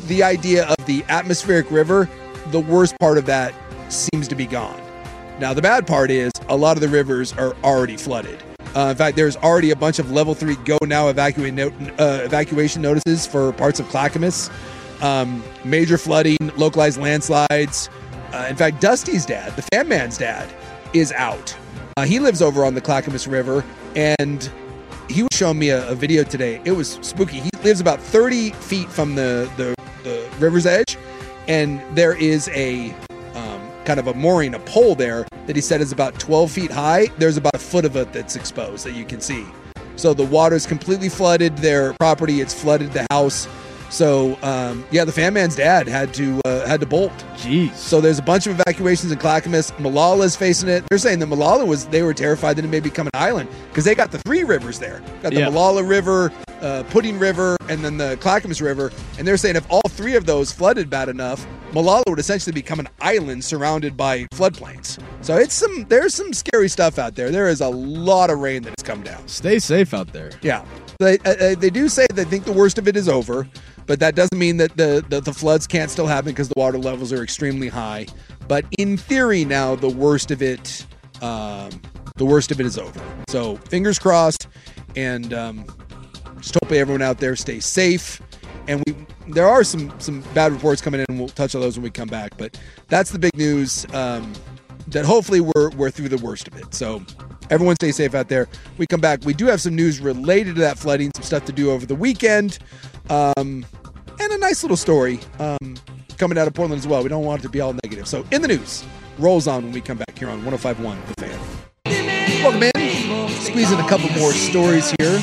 Speaker 6: the idea of the atmospheric river, the worst part of that seems to be gone. Now, the bad part is a lot of the rivers are already flooded. Uh, in fact, there's already a bunch of level three go now evacuate no, uh, evacuation notices for parts of Clackamas. Um, major flooding, localized landslides. Uh, in fact, Dusty's dad, the fan man's dad, is out. Uh, he lives over on the Clackamas River, and he was showing me a, a video today. It was spooky. He lives about thirty feet from the, the, the river's edge, and there is a um, kind of a mooring, a pole there that he said is about twelve feet high. There's about a foot of it that's exposed that you can see. So the water's completely flooded their property. It's flooded the house. So, um, yeah, the fan man's dad had to uh, had to bolt.
Speaker 11: Jeez.
Speaker 6: So there's a bunch of evacuations in Clackamas. Malala's facing it. They're saying that Malala was, they were terrified that it may become an island because they got the three rivers there. Got the
Speaker 11: yeah.
Speaker 6: Malala River, uh, Pudding River, and then the Clackamas River. And they're saying if all three of those flooded bad enough, Malala would essentially become an island surrounded by floodplains. So it's some, there's some scary stuff out there. There is a lot of rain that has come down.
Speaker 11: Stay safe out there.
Speaker 6: Yeah. They, uh, they do say they think the worst of it is over. But that doesn't mean that the, the, the floods can't still happen because the water levels are extremely high. But in theory now, the worst of it, um, the worst of it is over. So fingers crossed, and um, just hope everyone out there stays safe. And we there are some some bad reports coming in, and we'll touch on those when we come back. But that's the big news. Um, that hopefully we're we're through the worst of it. So everyone stay safe out there. We come back. We do have some news related to that flooding, some stuff to do over the weekend. Um, and a nice little story um, coming out of Portland as well. We don't want it to be all negative. So in the news, rolls on when we come back here on one oh five point one The Fan. Welcome in. Squeeze in a couple more stories here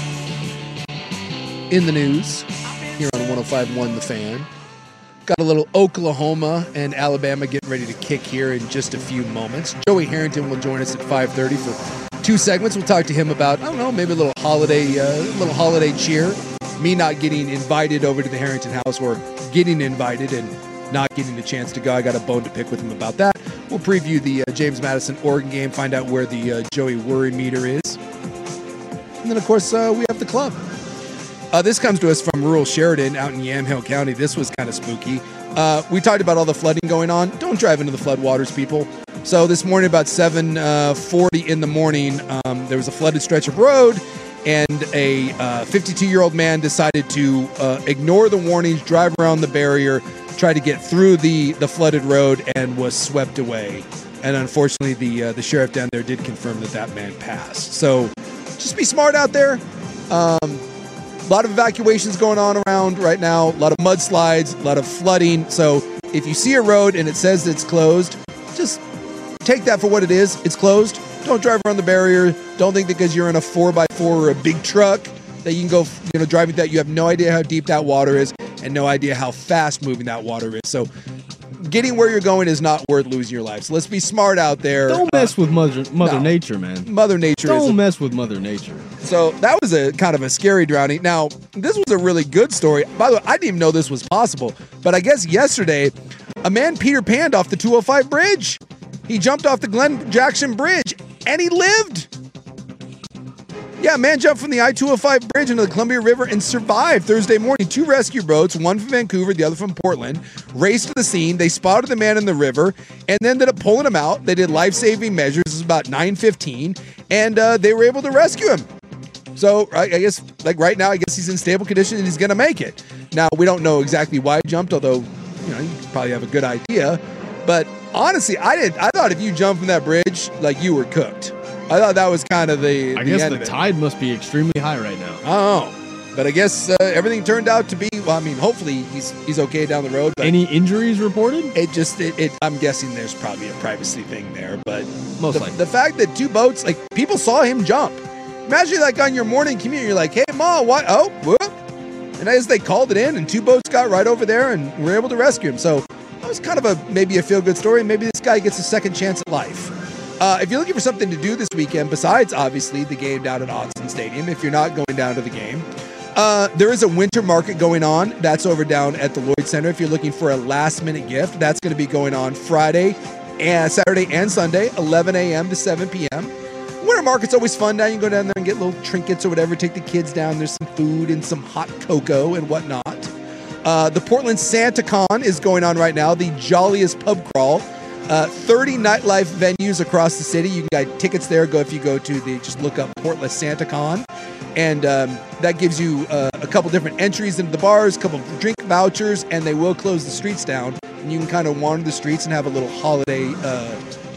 Speaker 6: in the news here on one oh five point one The Fan. Got a little Oklahoma and Alabama getting ready to kick here in just a few moments. Joey Harrington will join us at five thirty for two segments. We'll talk to him about, I don't know, maybe a little holiday, uh, little holiday cheer. Me not getting invited over to the Harrington house, or getting invited and not getting a chance to go. I got a bone to pick with him about that. We'll preview the uh, James Madison Oregon game, find out where the uh, Joey Worry meter is. And then, of course, uh, we have the club. Uh, this comes to us from rural Sheridan out in Yamhill County. This was kind of spooky. Uh, we talked about all the flooding going on. Don't drive into the floodwaters, people. So this morning, about seven forty in the morning, um, there was a flooded stretch of road, and a uh, fifty-two-year-old man decided to uh, ignore the warnings, drive around the barrier, try to get through the, the flooded road, and was swept away. And unfortunately, the uh, the sheriff down there did confirm that that man passed. So just be smart out there. Um, a lot of evacuations going on around right now, a lot of mudslides, a lot of flooding. So if you see a road and it says it's closed, just take that for what it is. It's closed. Don't drive around the barrier. Don't think that because you're in a four by four or a big truck that you can go, you know, driving that. You have no idea how deep that water is and no idea how fast moving that water is. So getting where you're going is not worth losing your life. So let's be smart out there.
Speaker 11: Don't mess
Speaker 6: uh,
Speaker 11: with Mother Mother
Speaker 6: no.
Speaker 11: Nature, man.
Speaker 6: Mother Nature.
Speaker 11: Don't
Speaker 6: is a,
Speaker 11: mess with Mother Nature.
Speaker 6: So that was a kind of a scary drowning. Now, this was a really good story. By the way, I didn't even know this was possible. But I guess yesterday, a man Peter Panned off the two oh five bridge. He jumped off the Glen Jackson Bridge, and he lived. Yeah, a man jumped from the I two oh five bridge into the Columbia River and survived Thursday morning. Two rescue boats, one from Vancouver, the other from Portland, raced to the scene. They spotted the man in the river and then ended up pulling him out. They did life-saving measures. It was about nine fifteen, and uh, they were able to rescue him. So I, I guess, like right now, I guess he's in stable condition and he's going to make it. Now, we don't know exactly why he jumped, although, you know, you probably have a good idea. But honestly, I did. I thought if you jumped from that bridge, like, you were cooked. I thought that was kind of the,
Speaker 11: I
Speaker 6: the
Speaker 11: guess
Speaker 6: end
Speaker 11: the
Speaker 6: of it.
Speaker 11: tide must be extremely high right now.
Speaker 6: Oh, but I guess uh, everything turned out to be. Well, I mean, hopefully he's he's okay down the road. But
Speaker 11: any injuries reported?
Speaker 6: It just it, it. I'm guessing there's probably a privacy thing there, but
Speaker 11: most
Speaker 6: the,
Speaker 11: likely
Speaker 6: the fact that two boats, like, people saw him jump. Imagine, like, on your morning commute, you're like, "Hey, Ma, what? Oh, whoop!" And as they called it in, and two boats got right over there and were able to rescue him. So that was kind of a maybe a feel-good story. Maybe this guy gets a second chance at life. Uh, if you're looking for something to do this weekend, besides obviously the game down at Autzen Stadium, if you're not going down to the game, uh, there is a winter market going on. That's over down at the Lloyd Center. If you're looking for a last-minute gift, that's going to be going on Friday, and Saturday, and Sunday, eleven a.m. to seven p.m. Winter market's always fun. Now you can go down there and get little trinkets or whatever. Take the kids down. There's some food and some hot cocoa and whatnot. Uh, the Portland SantaCon is going on right now, the jolliest pub crawl. Uh, thirty nightlife venues across the city. You can get tickets there. Go if you go to the, just look up Portland SantaCon. And um, that gives you uh, a couple different entries into the bars, a couple of drink vouchers, and they will close the streets down. And you can kind of wander the streets and have a little holiday, uh,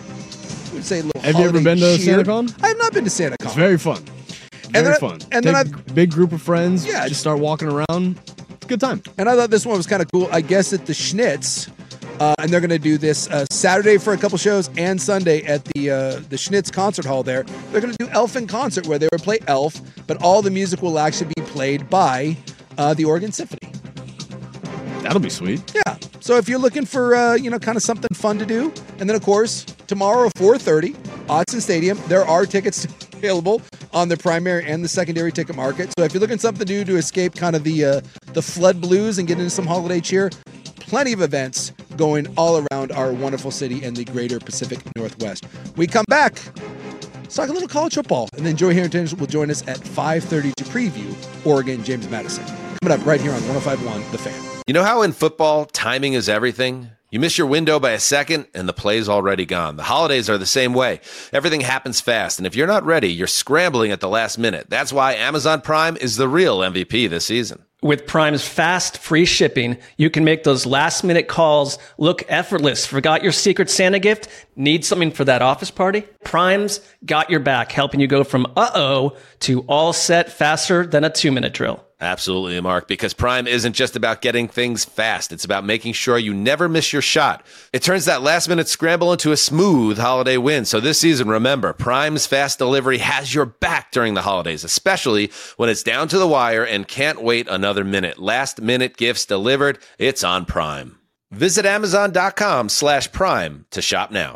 Speaker 6: I would say a little
Speaker 11: Have you ever been to
Speaker 6: cheer.
Speaker 11: SantaCon?
Speaker 6: I have not been to SantaCon.
Speaker 11: It's very fun. Very
Speaker 6: then I-
Speaker 11: fun.
Speaker 6: and
Speaker 11: Take
Speaker 6: then
Speaker 11: a
Speaker 6: I've-
Speaker 11: big group of friends.
Speaker 6: Yeah.
Speaker 11: Just start walking around. It's a good time.
Speaker 6: And I thought this one was kind of cool. I guess at the Schnitz, uh, and they're going to do this uh, Saturday for a couple shows and Sunday at the uh, the Schnitz concert hall there. They're going to do Elf in concert where they will play Elf, but all the music will actually be played by uh, the Oregon Symphony.
Speaker 11: That'll be sweet.
Speaker 6: Yeah. So if you're looking for, uh, you know, kind of something fun to do, and then, of course, tomorrow, four thirty, Autzen Stadium, there are tickets available on the primary and the secondary ticket market. So if you're looking for something to do to escape kind of the uh, the flood blues and get into some holiday cheer, plenty of events going all around our wonderful city and the greater Pacific Northwest. We come back, let's talk a little college football, and then Joey Harrington will join us at five thirty to preview Oregon James Madison. Coming up right here on one oh five point one The Fan.
Speaker 1: You know how in football, timing is everything? You miss your window by a second, and the play's already gone. The holidays are the same way. Everything happens fast, and if you're not ready, you're scrambling at the last minute. That's why Amazon Prime is the real M V P this season.
Speaker 2: With Prime's fast, free shipping, you can make those last-minute calls look effortless. Forgot your Secret Santa gift? Need something for that office party? Prime's got your back, helping you go from uh-oh to all set faster than a two-minute drill.
Speaker 1: Absolutely, Mark, because Prime isn't just about getting things fast. It's about making sure you never miss your shot. It turns that last-minute scramble into a smooth holiday win. So this season, remember, Prime's fast delivery has your back during the holidays, especially when it's down to the wire and can't wait another minute. Last-minute gifts delivered, it's on Prime. Visit Amazon.com slash Prime to shop now.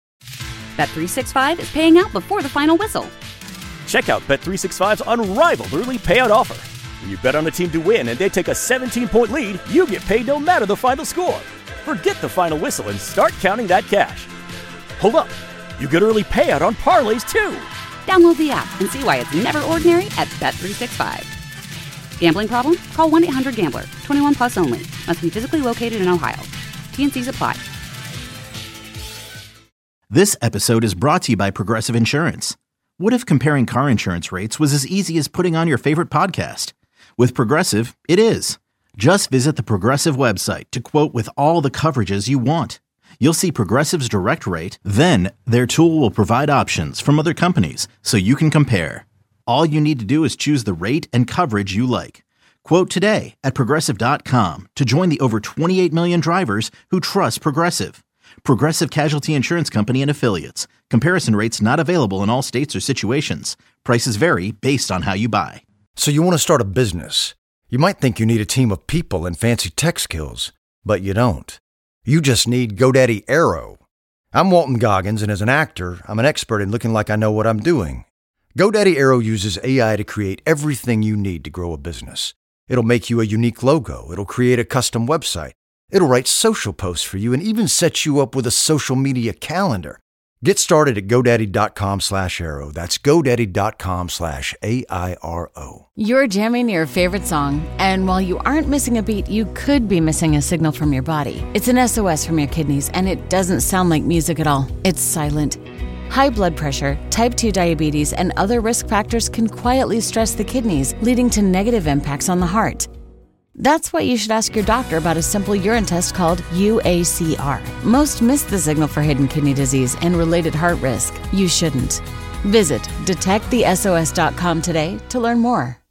Speaker 3: Bet three sixty-five is paying out before the final whistle.
Speaker 4: Check out Bet three sixty-five's unrivaled early payout offer. When you bet on a team to win and they take a seventeen-point lead, you get paid no matter the final score. Forget the final whistle and start counting that cash. Hold up. You get early payout on parlays, too.
Speaker 3: Download the app and see why it's never ordinary at Bet three sixty-five. Gambling problem? Call one eight hundred gambler. twenty-one plus only. Must be physically located in Ohio. T and C's apply.
Speaker 5: This episode is brought to you by Progressive Insurance. What if comparing car insurance rates was as easy as putting on your favorite podcast? With Progressive, it is. Just visit the Progressive website to quote with all the coverages you want. You'll see Progressive's direct rate, then their tool will provide options from other companies so you can compare. All you need to do is choose the rate and coverage you like. Quote today at Progressive dot com to join the over twenty-eight million drivers who trust Progressive. Progressive Casualty Insurance Company and Affiliates. Comparison rates not available in all states or situations. Prices vary based on how you buy.
Speaker 12: So you want to start a business. You might think you need a team of people and fancy tech skills, but you don't. You just need GoDaddy Aero. I'm Walton Goggins, and as an actor, I'm an expert in looking like I know what I'm doing. GoDaddy Aero uses A I to create everything you need to grow a business. It'll make you a unique logo. It'll create a custom website. It'll write social posts for you and even set you up with a social media calendar. Get started at GoDaddy.com slash Aero. That's GoDaddy.com slash A I R O.
Speaker 13: You're jamming your favorite song, and while you aren't missing a beat, you could be missing a signal from your body. It's an S O S from your kidneys, and it doesn't sound like music at all. It's silent. High blood pressure, type two diabetes, and other risk factors can quietly stress the kidneys, leading to negative impacts on the heart. That's why you should ask your doctor about a simple urine test called U A C R. Most miss the signal for hidden kidney disease and related heart risk. You shouldn't. Visit detect the S O S dot com today to learn more.